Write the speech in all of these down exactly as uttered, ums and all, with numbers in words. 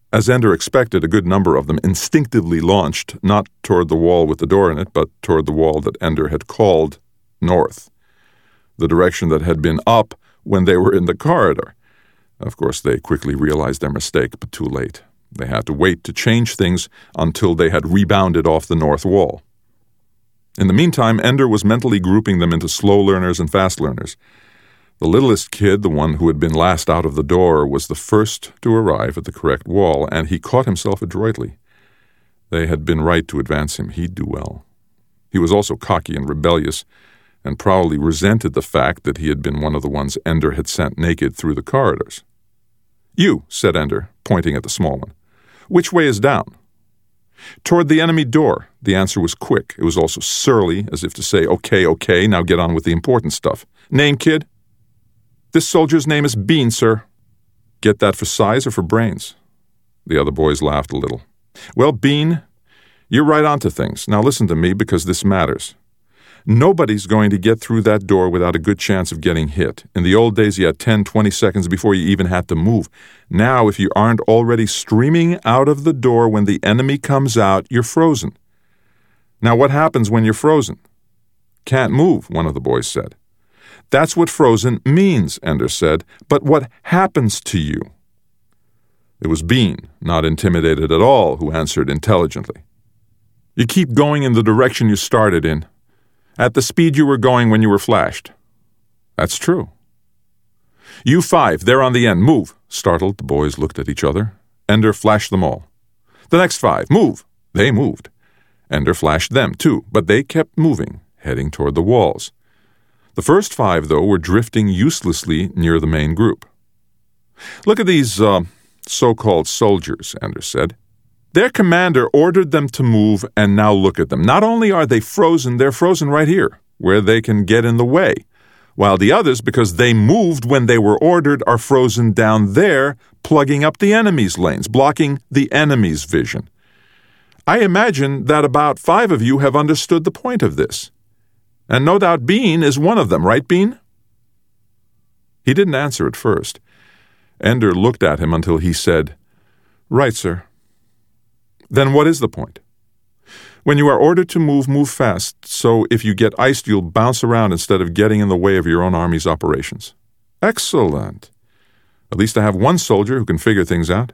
As Ender expected, a good number of them instinctively launched, not toward the wall with the door in it, but toward the wall that Ender had called north, the direction that had been up when they were in the corridor. Of course, they quickly realized their mistake, but too late. They had to wait to change things until they had rebounded off the north wall. In the meantime, Ender was mentally grouping them into slow learners and fast learners. The littlest kid, the one who had been last out of the door, was the first to arrive at the correct wall, and he caught himself adroitly. They had been right to advance him. He'd do well. He was also cocky and rebellious, and proudly resented the fact that he had been one of the ones Ender had sent naked through the corridors. "You," said Ender, pointing at the small one. "Which way is down?" "Toward the enemy door." The answer was quick. It was also surly, as if to say, "Okay, okay, now get on with the important stuff. Name, kid?" "This soldier's name is Bean, sir." "Get that for size or for brains?" The other boys laughed a little. "Well, Bean, you're right onto things. Now listen to me, because this matters. Nobody's going to get through that door without a good chance of getting hit. In the old days, you had ten, twenty seconds before you even had to move. Now, if you aren't already streaming out of the door when the enemy comes out, you're frozen. Now, what happens when you're frozen?" "Can't move," one of the boys said. "That's what frozen means," Ender said. "But what happens to you?" It was Bean, not intimidated at all, who answered intelligently. "You keep going in the direction you started in, at the speed you were going when you were flashed." "That's true." "You five, they're on the end. Move." Startled, the boys looked at each other. Ender flashed them all. "The next five, move." They moved. Ender flashed them, too, but they kept moving, heading toward the walls. The first five, though, were drifting uselessly near the main group. "Look at these uh, so-called soldiers," Ender said. "Their commander ordered them to move, and now look at them. Not only are they frozen, they're frozen right here, where they can get in the way, while the others, because they moved when they were ordered, are frozen down there, plugging up the enemy's lanes, blocking the enemy's vision. I imagine that about five of you have understood the point of this. And no doubt Bean is one of them, right, Bean?" He didn't answer at first. Ender looked at him until he said, "Right, sir." "Then what is the point?" "When you are ordered to move, move fast, so if you get iced, you'll bounce around instead of getting in the way of your own army's operations." "Excellent. At least I have one soldier who can figure things out."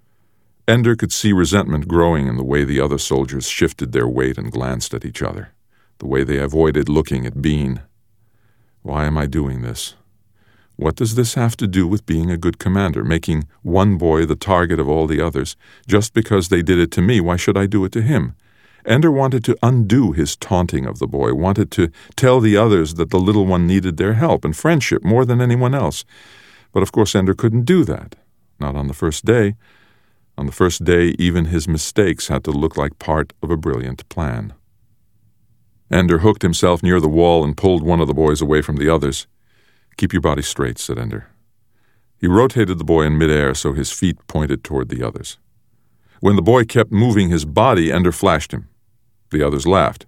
Ender could see resentment growing in the way the other soldiers shifted their weight and glanced at each other, the way they avoided looking at Bean. Why am I doing this? What does this have to do with being a good commander, making one boy the target of all the others? Just because they did it to me, why should I do it to him? Ender wanted to undo his taunting of the boy, wanted to tell the others that the little one needed their help and friendship more than anyone else. But of course Ender couldn't do that. Not on the first day. On the first day, even his mistakes had to look like part of a brilliant plan. Ender hooked himself near the wall and pulled one of the boys away from the others. "Keep your body straight," said Ender. He rotated the boy in midair so his feet pointed toward the others. When the boy kept moving his body, Ender flashed him. The others laughed.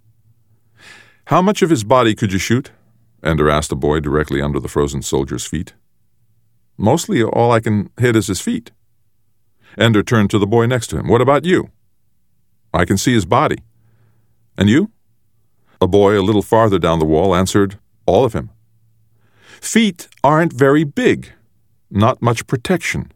"How much of his body could you shoot?" Ender asked the boy directly under the frozen soldier's feet. "Mostly all I can hit is his feet." Ender turned to the boy next to him. "What about you?" "I can see his body." "And you?" A boy a little farther down the wall answered, "All of him." "Feet aren't very big. Not much protection."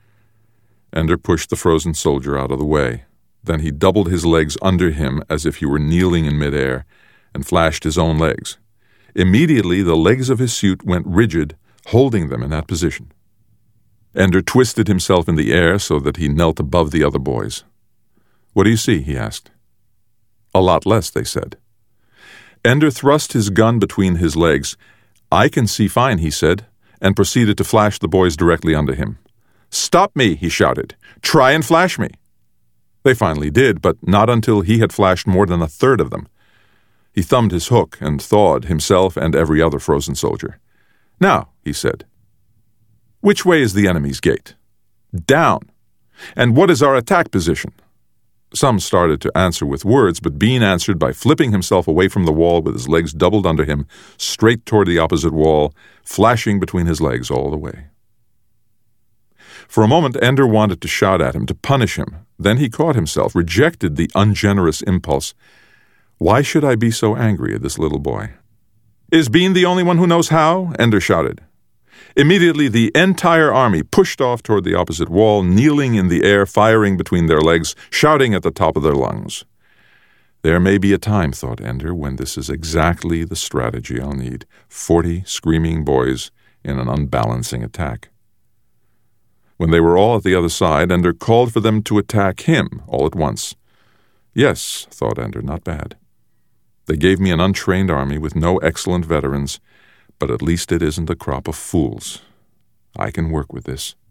Ender pushed the frozen soldier out of the way. Then he doubled his legs under him as if he were kneeling in midair and flashed his own legs. Immediately, the legs of his suit went rigid, holding them in that position. Ender twisted himself in the air so that he knelt above the other boys. "What do you see?" he asked. "A lot less," they said. Ender thrust his gun between his legs. "I can see fine," he said, and proceeded to flash the boys directly under him. "Stop me," he shouted. "Try and flash me." They finally did, but not until he had flashed more than a third of them. He thumbed his hook and thawed himself and every other frozen soldier. "Now," he said, "which way is the enemy's gate?" "Down." "And what is our attack position?" Some started to answer with words, but Bean answered by flipping himself away from the wall with his legs doubled under him, straight toward the opposite wall, flashing between his legs all the way. For a moment, Ender wanted to shout at him, to punish him. Then he caught himself, rejected the ungenerous impulse. Why should I be so angry at this little boy? "Is Bean the only one who knows how?" Ender shouted. Immediately, the entire army pushed off toward the opposite wall, kneeling in the air, firing between their legs, shouting at the top of their lungs. There may be a time, thought Ender, when this is exactly the strategy I'll need. Forty screaming boys in an unbalancing attack. When they were all at the other side, Ender called for them to attack him all at once. Yes, thought Ender, not bad. They gave me an untrained army with no excellent veterans, but at least it isn't a crop of fools. I can work with this.